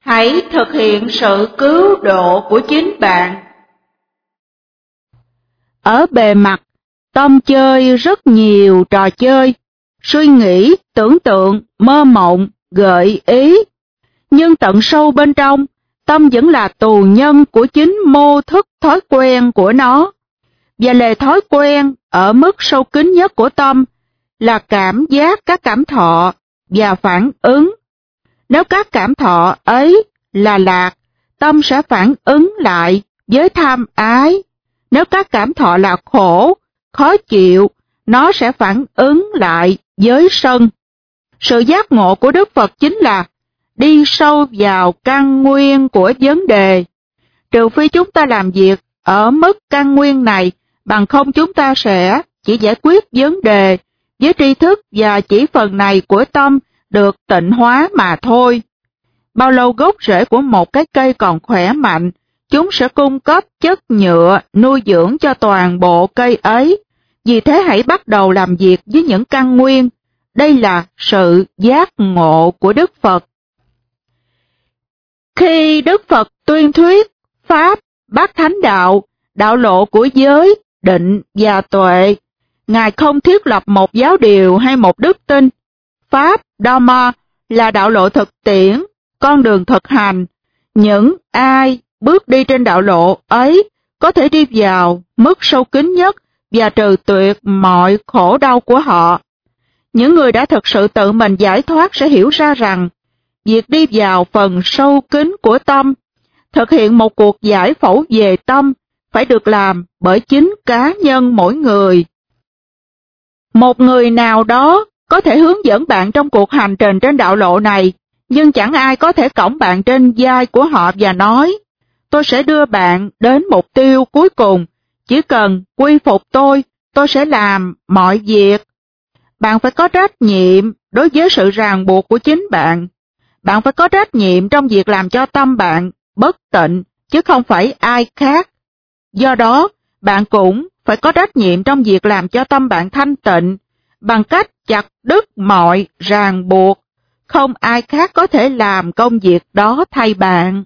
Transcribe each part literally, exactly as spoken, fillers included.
Hãy thực hiện sự cứu độ của chính bạn. Ở bề mặt, Tâm chơi rất nhiều trò chơi, suy nghĩ, tưởng tượng, mơ mộng, gợi ý. Nhưng tận sâu bên trong, Tâm vẫn là tù nhân của chính mô thức thói quen của nó. Và lề thói quen ở mức sâu kín nhất của Tâm là cảm giác các cảm thọ và phản ứng. Nếu các cảm thọ ấy là lạc, Tâm sẽ phản ứng lại với tham ái. Nếu các cảm thọ là khổ, khó chịu, nó sẽ phản ứng lại với sân. Sự giác ngộ của Đức Phật chính là đi sâu vào căn nguyên của vấn đề. Trừ phi chúng ta làm việc ở mức căn nguyên này, bằng không chúng ta sẽ chỉ giải quyết vấn đề với tri thức và chỉ phần này của tâm được tịnh hóa mà thôi. Bao lâu gốc rễ của một cái cây còn khỏe mạnh, chúng sẽ cung cấp chất nhựa nuôi dưỡng cho toàn bộ cây ấy. Vì thế hãy bắt đầu làm việc với những căn nguyên. Đây là sự giác ngộ của Đức Phật. Khi Đức Phật tuyên thuyết Pháp, Bát Thánh Đạo, đạo lộ của giới, định và tuệ, Ngài không thiết lập một giáo điều hay một đức tin. Pháp, Dhamma là đạo lộ thực tiễn, con đường thực hành. Những ai bước đi trên đạo lộ ấy có thể đi vào mức sâu kín nhất và trừ tuyệt mọi khổ đau của họ. Những người đã thực sự tự mình giải thoát sẽ hiểu ra rằng việc đi vào phần sâu kín của tâm, thực hiện một cuộc giải phẫu về tâm phải được làm bởi chính cá nhân mỗi người. Một người nào đó có thể hướng dẫn bạn trong cuộc hành trình trên đạo lộ này, nhưng chẳng ai có thể cõng bạn trên vai của họ và nói, tôi sẽ đưa bạn đến mục tiêu cuối cùng, chỉ cần quy phục tôi, tôi sẽ làm mọi việc. Bạn phải có trách nhiệm đối với sự ràng buộc của chính bạn. Bạn phải có trách nhiệm trong việc làm cho tâm bạn bất tịnh, chứ không phải ai khác. Do đó, bạn cũng phải có trách nhiệm trong việc làm cho tâm bạn thanh tịnh, bằng cách chặt đứt mọi ràng buộc. Không ai khác có thể làm công việc đó thay bạn.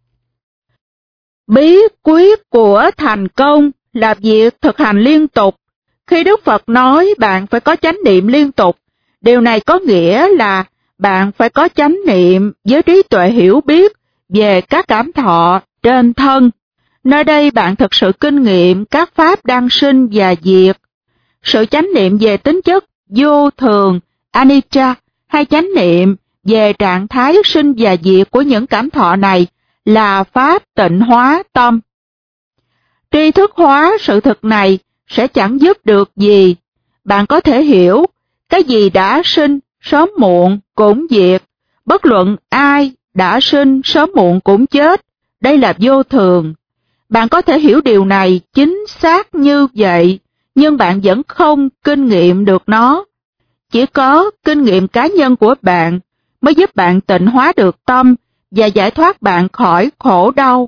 Bí quyết của thành công là việc thực hành liên tục. Khi Đức Phật nói bạn phải có chánh niệm liên tục, điều này có nghĩa là bạn phải có chánh niệm với trí tuệ hiểu biết về các cảm thọ trên thân. Nơi đây bạn thực sự kinh nghiệm các pháp đang sinh và diệt. Sự chánh niệm về tính chất vô thường, anicca, hay chánh niệm về trạng thái sinh và diệt của những cảm thọ này là pháp tịnh hóa tâm. Tri thức hóa sự thực này sẽ chẳng giúp được gì. Bạn có thể hiểu cái gì đã sinh sớm muộn cũng diệt, bất luận ai đã sinh sớm muộn cũng chết. Đây là vô thường. Bạn có thể hiểu điều này chính xác như vậy, nhưng bạn vẫn không kinh nghiệm được nó. Chỉ có kinh nghiệm cá nhân của bạn mới giúp bạn tịnh hóa được tâm và giải thoát bạn khỏi khổ đau.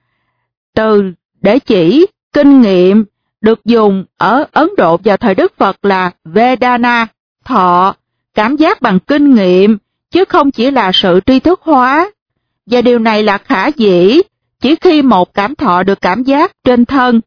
Từ để chỉ kinh nghiệm được dùng ở Ấn Độ vào thời Đức Phật là Vedana, thọ, cảm giác bằng kinh nghiệm, chứ không chỉ là sự tri thức hóa. Và điều này là khả dĩ chỉ khi một cảm thọ được cảm giác trên thân.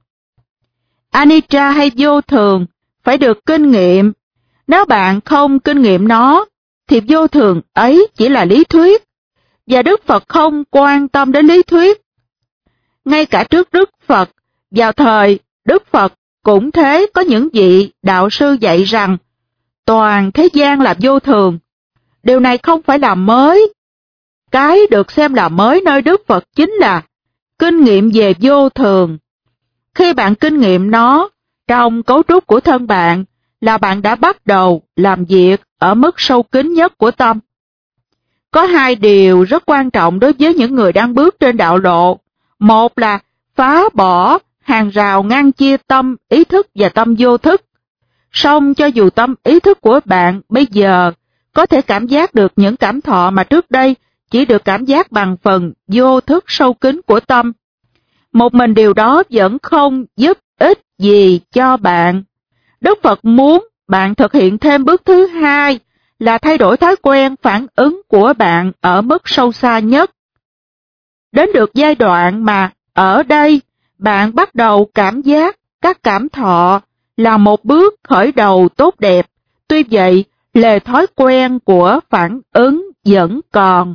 Anicca hay vô thường phải được kinh nghiệm. Nếu bạn không kinh nghiệm nó, thì vô thường ấy chỉ là lý thuyết. Và Đức Phật không quan tâm đến lý thuyết. Ngay cả trước Đức Phật, vào thời Đức Phật cũng thế, có những vị đạo sư dạy rằng toàn thế gian là vô thường. Điều này không phải là mới. Cái được xem là mới nơi Đức Phật chính là kinh nghiệm về vô thường. Khi bạn kinh nghiệm nó trong cấu trúc của thân bạn, là bạn đã bắt đầu làm việc ở mức sâu kín nhất của tâm. Có hai điều rất quan trọng đối với những người đang bước trên đạo lộ. Một là phá bỏ hàng rào ngăn chia tâm ý thức và tâm vô thức. Song cho dù tâm ý thức của bạn bây giờ có thể cảm giác được những cảm thọ mà trước đây chỉ được cảm giác bằng phần vô thức sâu kín của tâm, một mình điều đó vẫn không giúp ích gì cho bạn. Đức Phật muốn bạn thực hiện thêm bước thứ hai là thay đổi thói quen phản ứng của bạn ở mức sâu xa nhất. Đến được giai đoạn mà ở đây bạn bắt đầu cảm giác các cảm thọ là một bước khởi đầu tốt đẹp, tuy vậy lề thói quen của phản ứng vẫn còn.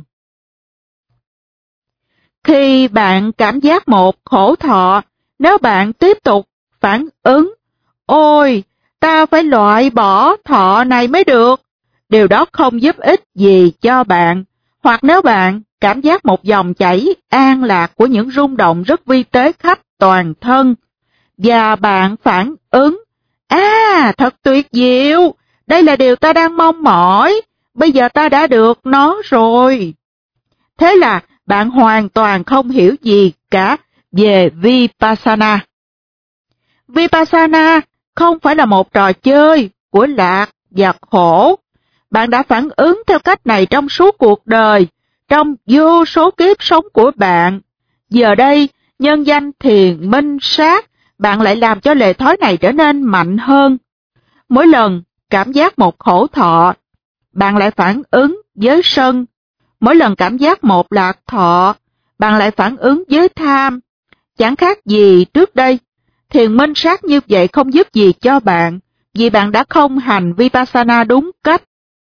Khi bạn cảm giác một khổ thọ, nếu bạn tiếp tục phản ứng, ôi, ta phải loại bỏ thọ này mới được, điều đó không giúp ích gì cho bạn. Hoặc nếu bạn cảm giác một dòng chảy an lạc của những rung động rất vi tế khắp toàn thân, và bạn phản ứng, à, thật tuyệt diệu, đây là điều ta đang mong mỏi, bây giờ ta đã được nó rồi. Thế là bạn hoàn toàn không hiểu gì cả về Vipassana. Vipassana không phải là một trò chơi của lạc và khổ. Bạn đã phản ứng theo cách này trong suốt cuộc đời, trong vô số kiếp sống của bạn. Giờ đây, nhân danh thiền minh sát, bạn lại làm cho lề thói này trở nên mạnh hơn. Mỗi lần cảm giác một khổ thọ, bạn lại phản ứng với sân. Mỗi lần cảm giác một lạc thọ, bạn lại phản ứng với tham. Chẳng khác gì trước đây. Thiền minh sát như vậy không giúp gì cho bạn, vì bạn đã không hành Vipassana đúng cách.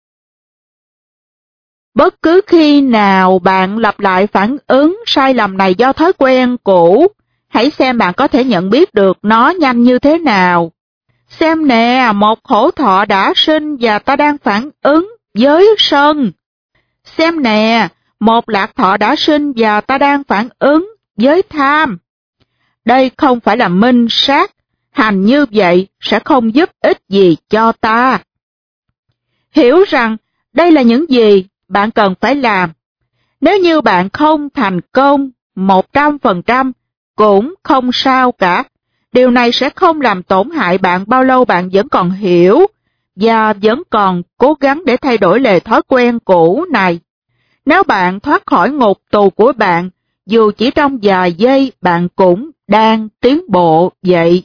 Bất cứ khi nào bạn lặp lại phản ứng sai lầm này do thói quen cũ, hãy xem bạn có thể nhận biết được nó nhanh như thế nào. Xem nè, một khổ thọ đã sinh và ta đang phản ứng với sân. Xem nè, một lạc thọ đã sinh và ta đang phản ứng với tham. Đây không phải là minh sát, hành như vậy sẽ không giúp ích gì cho ta. Hiểu rằng đây là những gì bạn cần phải làm. Nếu như bạn không thành công một trăm phần trăm, cũng không sao cả. Điều này sẽ không làm tổn hại bạn bao lâu bạn vẫn còn hiểu và vẫn còn cố gắng để thay đổi lề thói quen cũ này. Nếu bạn thoát khỏi ngục tù của bạn, dù chỉ trong vài giây bạn cũng đang tiến bộ vậy.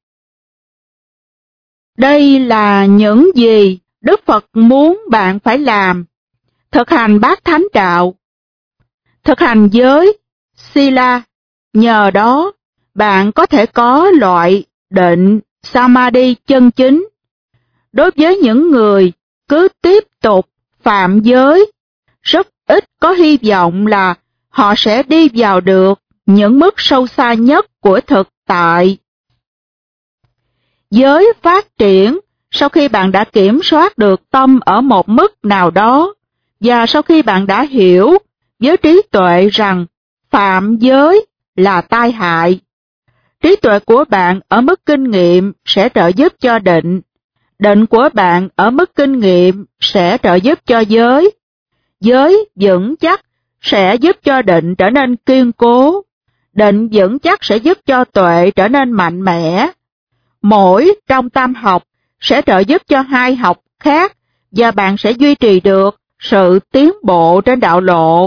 Đây là những gì Đức Phật muốn bạn phải làm. Thực hành bát thánh đạo. Thực hành giới Sila. Nhờ đó, bạn có thể có loại định Samadhi chân chính. Đối với những người cứ tiếp tục phạm giới, rất ít có hy vọng là họ sẽ đi vào được những mức sâu xa nhất của thực tại. Giới phát triển sau khi bạn đã kiểm soát được tâm ở một mức nào đó, và sau khi bạn đã hiểu với trí tuệ rằng phạm giới là tai hại. Trí tuệ của bạn ở mức kinh nghiệm sẽ trợ giúp cho định. Định của bạn ở mức kinh nghiệm sẽ trợ giúp cho giới. Giới vững chắc sẽ giúp cho định trở nên kiên cố. Định vững chắc sẽ giúp cho tuệ trở nên mạnh mẽ. Mỗi trong tam học sẽ trợ giúp cho hai học khác, và bạn sẽ duy trì được sự tiến bộ trên đạo lộ.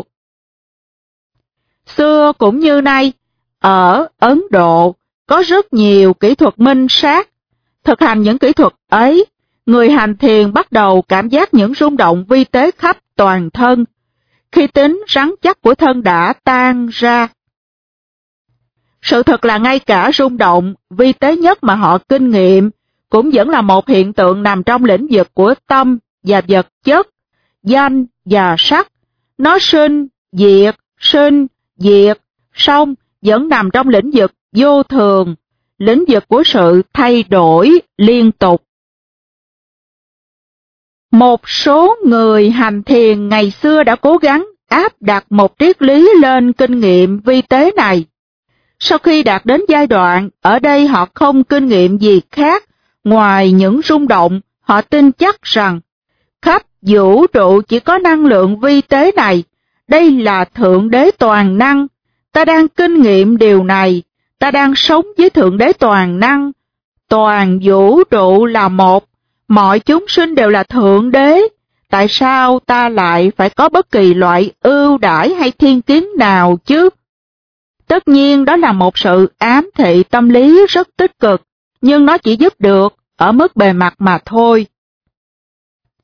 Xưa cũng như nay, ở Ấn Độ có rất nhiều kỹ thuật minh sát. Thực hành những kỹ thuật ấy, người hành thiền bắt đầu cảm giác những rung động vi tế khắp toàn thân, khi tính rắn chắc của thân đã tan ra. Sự thật là ngay cả rung động vi tế nhất mà họ kinh nghiệm cũng vẫn là một hiện tượng nằm trong lĩnh vực của tâm và vật chất, danh và sắc. Nó sinh, diệt, sinh, diệt, song vẫn nằm trong lĩnh vực vô thường, lĩnh vực của sự thay đổi liên tục. Một số người hành thiền ngày xưa đã cố gắng áp đặt một triết lý lên kinh nghiệm vi tế này. Sau khi đạt đến giai đoạn, ở đây họ không kinh nghiệm gì khác ngoài những rung động, họ tin chắc rằng khắp vũ trụ chỉ có năng lượng vi tế này, đây là Thượng Đế toàn năng. Ta đang kinh nghiệm điều này, ta đang sống với Thượng Đế toàn năng. Toàn vũ trụ là một, mọi chúng sinh đều là Thượng Đế. Tại sao ta lại phải có bất kỳ loại ưu đãi hay thiên kiến nào chứ? Tất nhiên đó là một sự ám thị tâm lý rất tích cực, nhưng nó chỉ giúp được ở mức bề mặt mà thôi.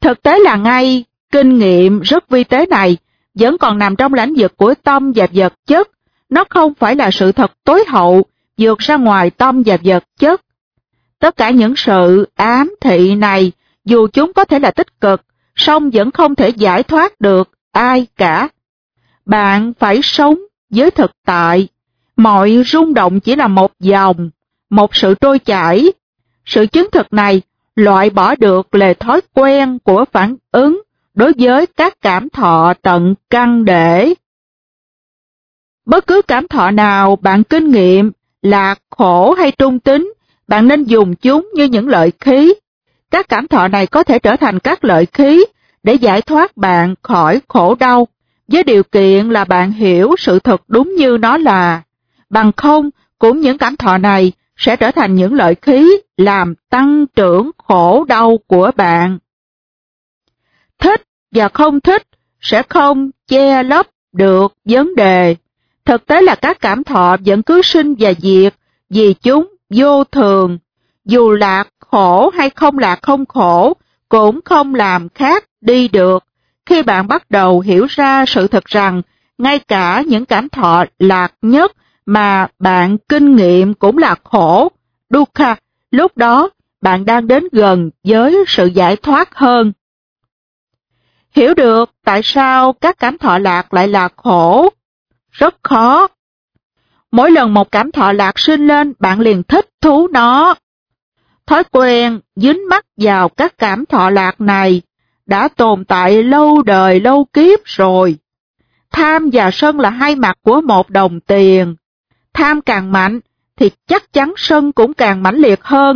Thực tế là ngay kinh nghiệm rất vi tế này vẫn còn nằm trong lãnh vực của tâm và vật chất, nó không phải là sự thật tối hậu vượt ra ngoài tâm và vật chất. Tất cả những sự ám thị này, dù chúng có thể là tích cực, song vẫn không thể giải thoát được ai cả. Bạn phải sống với thực tại. Mọi rung động chỉ là một dòng, một sự trôi chảy. Sự chứng thực này loại bỏ được lề thói quen của phản ứng đối với các cảm thọ tận căn để. Bất cứ cảm thọ nào bạn kinh nghiệm, lạc, khổ hay trung tính, bạn nên dùng chúng như những lợi khí. Các cảm thọ này có thể trở thành các lợi khí để giải thoát bạn khỏi khổ đau, với điều kiện là bạn hiểu sự thật đúng như nó là. Bằng không, cũng những cảm thọ này sẽ trở thành những lợi khí làm tăng trưởng khổ đau của bạn. Thích và không thích sẽ không che lấp được vấn đề. Thực tế là các cảm thọ vẫn cứ sinh và diệt vì chúng vô thường. Dù lạc khổ hay không lạc không khổ cũng không làm khác đi được. Khi bạn bắt đầu hiểu ra sự thật rằng ngay cả những cảm thọ lạc nhất mà bạn kinh nghiệm cũng là khổ, dukkha, lúc đó bạn đang đến gần với sự giải thoát hơn. Hiểu được tại sao các cảm thọ lạc lại là khổ rất khó. Mỗi lần một cảm thọ lạc sinh lên, bạn liền thích thú nó. Thói quen dính mắc vào các cảm thọ lạc này đã tồn tại lâu đời lâu kiếp rồi. Tham và sân là hai mặt của một đồng tiền. Tham càng mạnh thì chắc chắn sân cũng càng mãnh liệt hơn.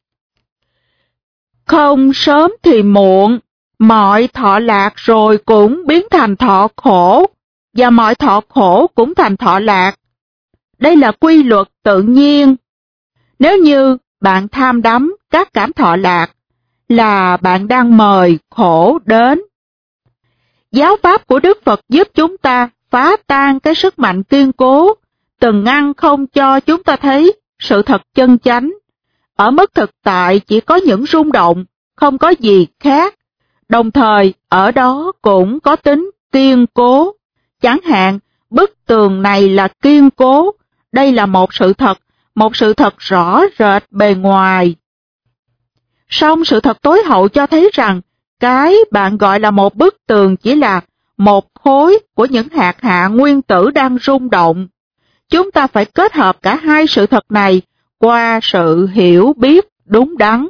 Không sớm thì muộn, mọi thọ lạc rồi cũng biến thành thọ khổ, và mọi thọ khổ cũng thành thọ lạc. Đây là quy luật tự nhiên. Nếu như bạn tham đắm các cảm thọ lạc, là bạn đang mời khổ đến. Giáo pháp của Đức Phật giúp chúng ta phá tan cái sức mạnh kiên cố, từng ngăn không cho chúng ta thấy sự thật chân chánh. Ở mức thực tại chỉ có những rung động, không có gì khác. Đồng thời, ở đó cũng có tính kiên cố. Chẳng hạn, bức tường này là kiên cố. Đây là một sự thật, một sự thật rõ rệt bề ngoài. Song sự thật tối hậu cho thấy rằng, cái bạn gọi là một bức tường chỉ là một khối của những hạt hạ nguyên tử đang rung động. Chúng ta phải kết hợp cả hai sự thật này qua sự hiểu biết đúng đắn.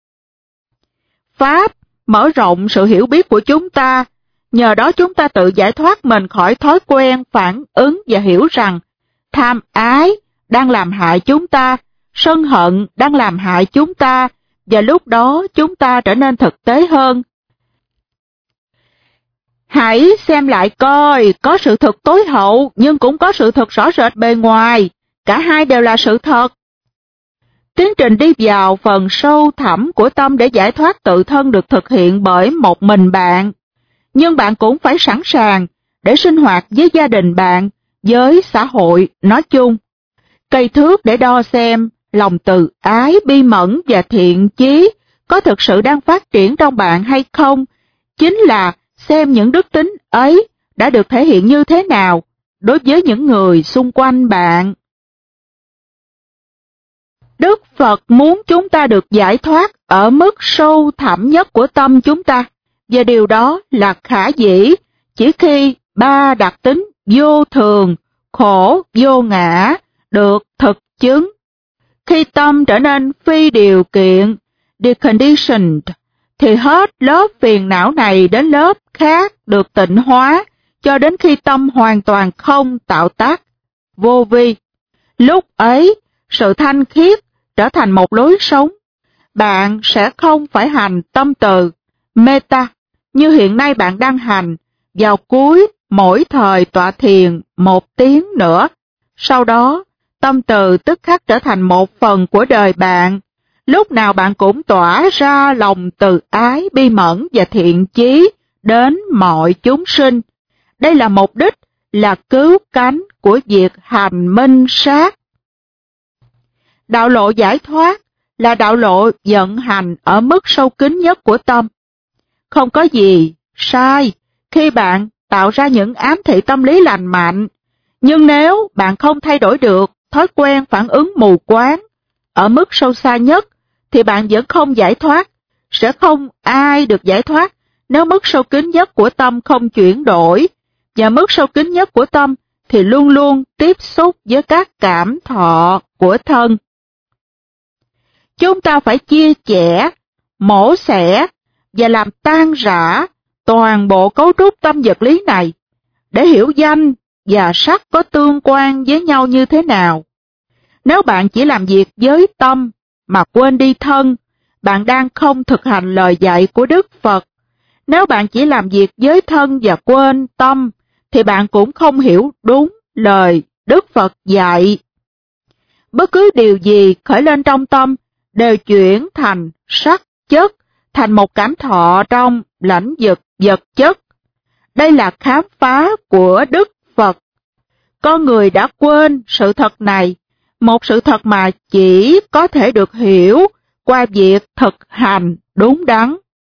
Pháp mở rộng sự hiểu biết của chúng ta, nhờ đó chúng ta tự giải thoát mình khỏi thói quen phản ứng và hiểu rằng tham ái đang làm hại chúng ta, sân hận đang làm hại chúng ta, và lúc đó chúng ta trở nên thực tế hơn. Hãy xem lại coi, có sự thật tối hậu nhưng cũng có sự thật rõ rệt bề ngoài, cả hai đều là sự thật. Tiến trình đi vào phần sâu thẳm của tâm để giải thoát tự thân được thực hiện bởi một mình bạn, nhưng bạn cũng phải sẵn sàng để sinh hoạt với gia đình bạn, với xã hội nói chung. Cây thước để đo xem lòng từ ái, bi mẫn và thiện chí có thực sự đang phát triển trong bạn hay không, chính là xem những đức tính ấy đã được thể hiện như thế nào đối với những người xung quanh bạn. Đức Phật muốn chúng ta được giải thoát ở mức sâu thẳm nhất của tâm chúng ta, và điều đó là khả dĩ chỉ khi ba đặc tính vô thường, khổ, vô ngã được thực chứng. Khi tâm trở nên phi điều kiện, deconditioned, thì hết lớp phiền não này đến lớp khác được tịnh hóa, cho đến khi tâm hoàn toàn không tạo tác, vô vi. Lúc ấy, sự thanh khiết trở thành một lối sống. Bạn sẽ không phải hành tâm từ, metta, như hiện nay bạn đang hành, vào cuối mỗi thời tọa thiền một tiếng nữa. Sau đó, tâm từ tức khắc trở thành một phần của đời bạn. Lúc nào bạn cũng tỏa ra lòng từ ái, bi mẫn và thiện chí đến mọi chúng sinh. Đây là mục đích, là cứu cánh của việc hành minh sát. Đạo lộ giải thoát là đạo lộ vận hành ở mức sâu kín nhất của tâm. không có gì sai khi bạn tạo ra những ám thị tâm lý lành mạnh, nhưng nếu bạn không thay đổi được thói quen phản ứng mù quáng ở mức sâu xa nhất, thì bạn vẫn không giải thoát. Sẽ không ai được giải thoát nếu mức sâu kín nhất của tâm không chuyển đổi, và mức sâu kín nhất của tâm thì luôn luôn tiếp xúc với các cảm thọ của thân. Chúng ta phải chia chẻ, mổ xẻ và làm tan rã toàn bộ cấu trúc tâm vật lý này để hiểu danh và sắc có tương quan với nhau như thế nào. Nếu bạn chỉ làm việc với tâm mà quên đi thân, bạn đang không thực hành lời dạy của Đức Phật. Nếu bạn chỉ làm việc với thân và quên tâm, thì bạn cũng không hiểu đúng lời Đức Phật dạy. Bất cứ điều gì khởi lên trong tâm đều chuyển thành sắc chất, thành một cảm thọ trong lãnh vực vật chất. Đây là khám phá của Đức Phật. Con người đã quên sự thật này, một sự thật mà chỉ có thể được hiểu qua việc thực hành đúng đắn.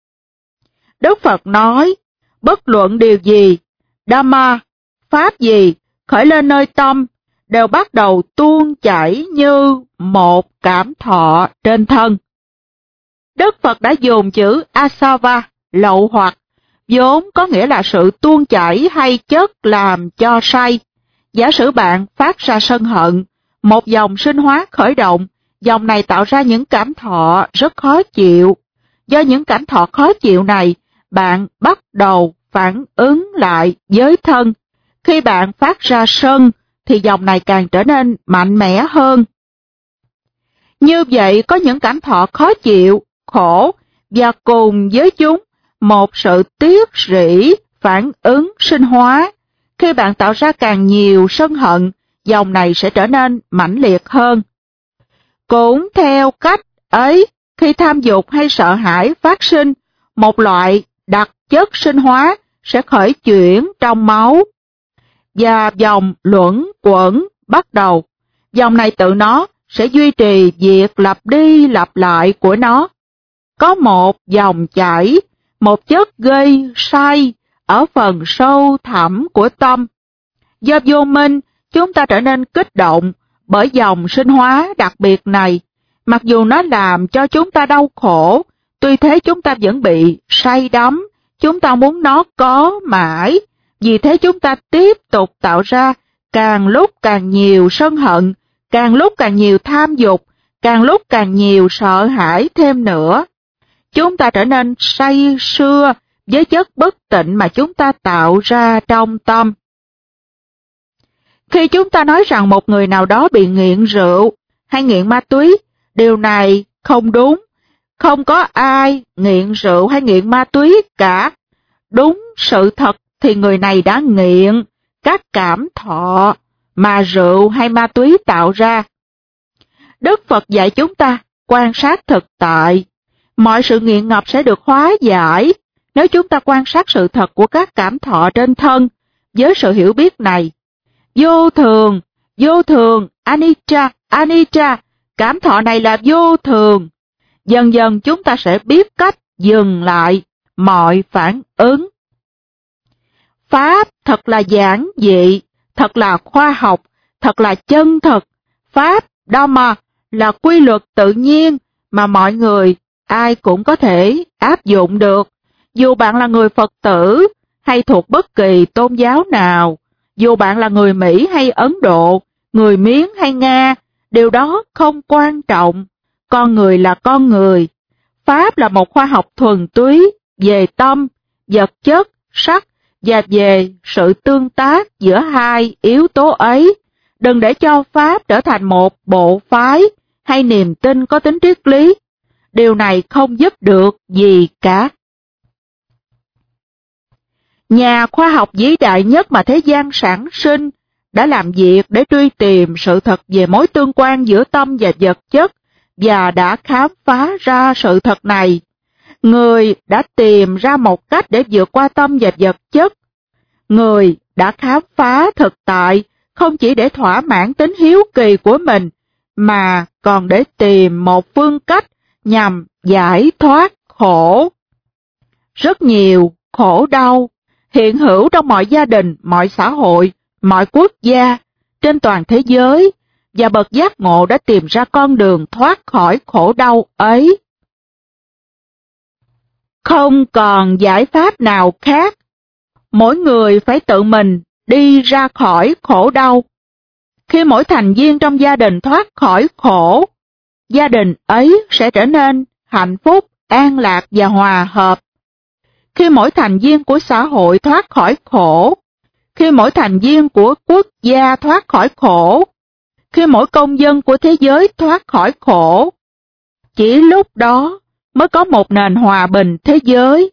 Đức Phật nói, bất luận điều gì, Dhamma, pháp gì, khởi lên nơi tâm, đều bắt đầu tuôn chảy như một cảm thọ trên thân. Đức Phật đã dùng chữ asava, lậu hoặc, vốn có nghĩa là sự tuôn chảy hay chất làm cho say. Giả sử bạn phát ra sân hận, một dòng sinh hóa khởi động, dòng này tạo ra những cảm thọ rất khó chịu. Do những cảm thọ khó chịu này, bạn bắt đầu phản ứng lại với thân. Khi bạn phát ra sân, thì dòng này càng trở nên mạnh mẽ hơn. Như vậy, có những cảm thọ khó chịu, khổ, và cùng với chúng, một sự tiếc rỉ, phản ứng sinh hóa. Khi bạn tạo ra càng nhiều sân hận, dòng này sẽ trở nên mãnh liệt hơn. Cũng theo cách ấy, khi tham dục hay sợ hãi phát sinh, một loại đặc chất sinh hóa sẽ khởi chuyển trong máu, và dòng luẩn quẩn bắt đầu. Dòng này tự nó sẽ duy trì việc lặp đi lặp lại của nó. Có một dòng chảy, một chất gây say ở phần sâu thẳm của tâm. Do vô minh, chúng ta trở nên kích động bởi dòng sinh hóa đặc biệt này. Mặc dù nó làm cho chúng ta đau khổ, tuy thế chúng ta vẫn bị say đắm, chúng ta muốn nó có mãi. Vì thế chúng ta tiếp tục tạo ra càng lúc càng nhiều sân hận, càng lúc càng nhiều tham dục, càng lúc càng nhiều sợ hãi thêm nữa. Chúng ta trở nên say sưa với chất bất tịnh mà chúng ta tạo ra trong tâm. Khi chúng ta nói rằng một người nào đó bị nghiện rượu hay nghiện ma túy, điều này không đúng. Không có ai nghiện rượu hay nghiện ma túy cả. Đúng sự thật thì người này đã nghiện các cảm thọ mà rượu hay ma túy tạo ra. Đức Phật dạy chúng ta quan sát thực tại. Mọi sự nghiện ngập sẽ được hóa giải nếu chúng ta quan sát sự thật của các cảm thọ trên thân với sự hiểu biết này. Vô thường, vô thường, anicca, anicca, cảm thọ này là vô thường. Dần dần chúng ta sẽ biết cách dừng lại mọi phản ứng. Pháp thật là giản dị, thật là khoa học, thật là chân thật. Pháp, Dhamma, là quy luật tự nhiên mà mọi người, ai cũng có thể áp dụng được. Dù bạn là người Phật tử hay thuộc bất kỳ tôn giáo nào, dù bạn là người Mỹ hay Ấn Độ, người Miến hay Nga, điều đó không quan trọng. Con người là con người. Pháp là một khoa học thuần túy về tâm, vật chất, sắc và về sự tương tác giữa hai yếu tố ấy. Đừng để cho Pháp trở thành một bộ phái hay niềm tin có tính triết lý. Điều này không giúp được gì cả. Nhà khoa học vĩ đại nhất mà thế gian sản sinh đã làm việc để truy tìm sự thật về mối tương quan giữa tâm và vật chất và đã khám phá ra sự thật này. Người đã tìm ra một cách để vượt qua tâm và vật chất. Người đã khám phá thực tại không chỉ để thỏa mãn tính hiếu kỳ của mình, mà còn để tìm một phương cách nhằm giải thoát khổ. rất nhiều khổ đau hiện hữu trong mọi gia đình, mọi xã hội, mọi quốc gia trên toàn thế giới, và bậc giác ngộ đã tìm ra con đường thoát khỏi khổ đau ấy. Không còn giải pháp nào khác, mỗi người phải tự mình đi ra khỏi khổ đau. Khi mỗi thành viên trong gia đình thoát khỏi khổ, gia đình ấy sẽ trở nên hạnh phúc, an lạc và hòa hợp. Khi mỗi thành viên của xã hội thoát khỏi khổ, khi mỗi thành viên của quốc gia thoát khỏi khổ, khi mỗi công dân của thế giới thoát khỏi khổ, chỉ lúc đó mới có một nền hòa bình thế giới.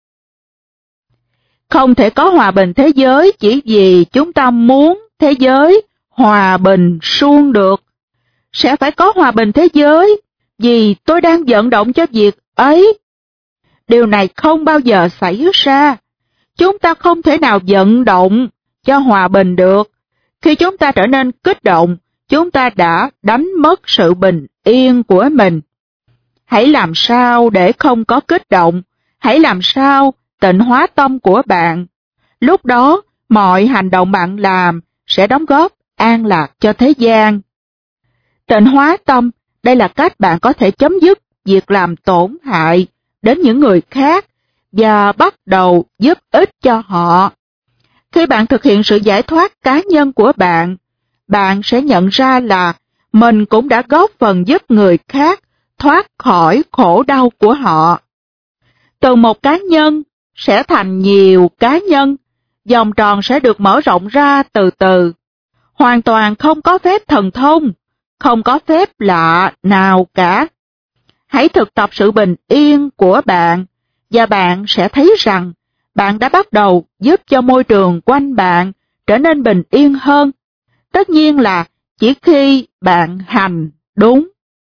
Không thể có hòa bình thế giới chỉ vì chúng ta muốn thế giới hòa bình suông được. Sẽ phải có hòa bình thế giới vì tôi đang vận động cho việc ấy. Điều này không bao giờ xảy ra. Chúng ta không thể nào vận động cho hòa bình được. Khi chúng ta trở nên kích động, chúng ta đã đánh mất sự bình yên của mình. Hãy làm sao để không có kích động, hãy làm sao tịnh hóa tâm của bạn. Lúc đó, mọi hành động bạn làm sẽ đóng góp an lạc cho thế gian. Tịnh hóa tâm, đây là cách bạn có thể chấm dứt việc làm tổn hại đến những người khác và bắt đầu giúp ích cho họ. Khi bạn thực hiện sự giải thoát cá nhân của bạn, bạn sẽ nhận ra là mình cũng đã góp phần giúp người khác thoát khỏi khổ đau của họ. Từ một cá nhân sẽ thành nhiều cá nhân, vòng tròn sẽ được mở rộng ra từ từ. Hoàn toàn không có phép thần thông, không có phép lạ nào cả. Hãy thực tập sự bình yên của bạn, và bạn sẽ thấy rằng bạn đã bắt đầu giúp cho môi trường quanh bạn trở nên bình yên hơn. Tất nhiên là chỉ khi bạn hành đúng.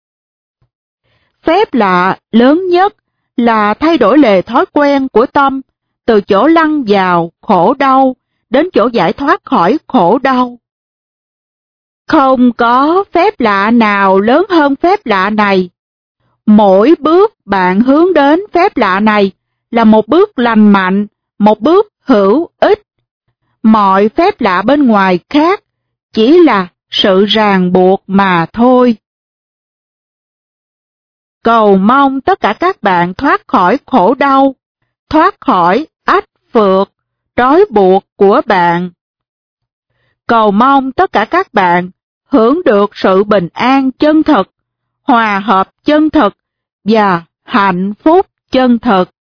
Phép lạ lớn nhất là thay đổi lề thói quen của tâm, từ chỗ lăn vào khổ đau đến chỗ giải thoát khỏi khổ đau. Không có phép lạ nào lớn hơn phép lạ này. Mỗi bước bạn hướng đến phép lạ này là một bước lành mạnh, một bước hữu ích. Mọi phép lạ bên ngoài khác chỉ là sự ràng buộc mà thôi. Cầu mong tất cả các bạn thoát khỏi khổ đau, thoát khỏi ách phược, trói buộc của bạn. Cầu mong tất cả các bạn hưởng được sự bình an chân thực, hòa hợp chân thực và hạnh phúc chân thực.